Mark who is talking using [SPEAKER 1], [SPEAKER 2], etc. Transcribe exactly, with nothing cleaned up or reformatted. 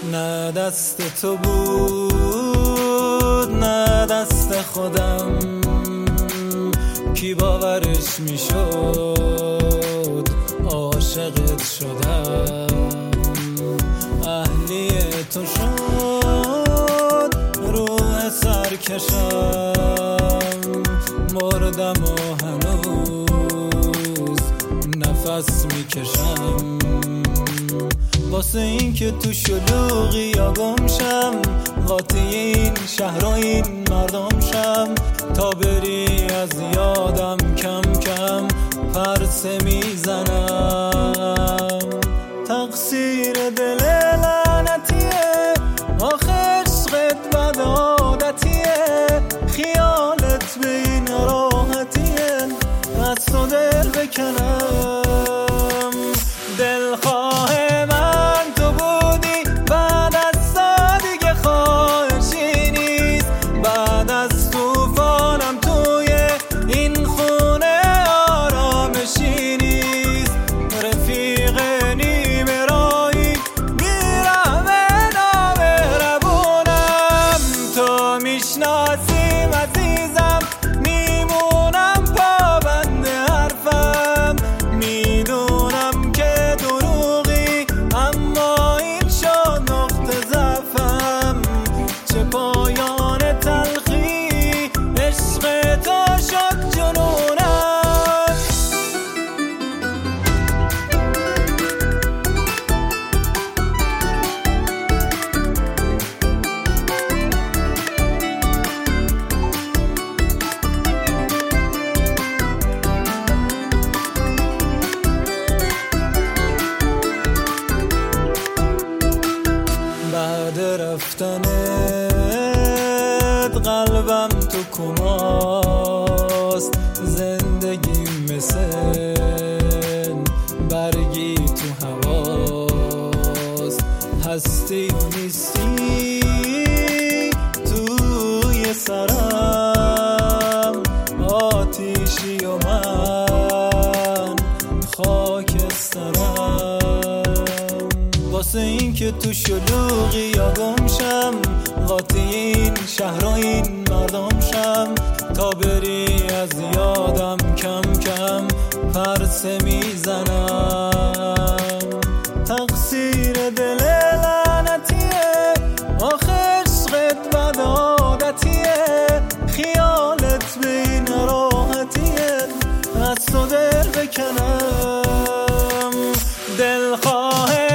[SPEAKER 1] نه دست تو بود نه دست خودم، کی باورش میشد عاشقت شدم. اهلی تو شد روح سرکشم، مردم و هنوز نفس میکشم. واسه این که تو شلوغی یا گمشم، قاطی این شهر و این مردم شم، تا بری از یادم کم کم پرسه میزنم. تقصیر دل لعنتیه، آخه عشقت بد عادتیه، خیالت به این راحتیه، از تو دل بکنم. دلخواه من تو بودی، بعد از تو دیگه خواهشی نیست، بعد از توفانم توی این خونه آرامشی نیست. رفیق نیمه راهی میرم نامهربونم، تو میشناسیم عزیزم، میمونم پابند حرفم، میدونم که دروغی اما این شد نقطه ضعفم. چه پایان تلخی عشق تو شد جنونم. بعد رفتنت قلبم تو کماست، زندگی مثل برگی تو هواست، هستی و نیستی توی سرم، آتیشی و من خاکسترم. واسه این که تو شلوغی یا گمشم، قاطی این شهر و این مردم شم، تا بری از یادم کم کم پرسه میزنم. تقصیر دل لعنتیه، آخه عشقت بد عادتیه، خیالت به این راحتیه، از تو دل بکنم. دلخواه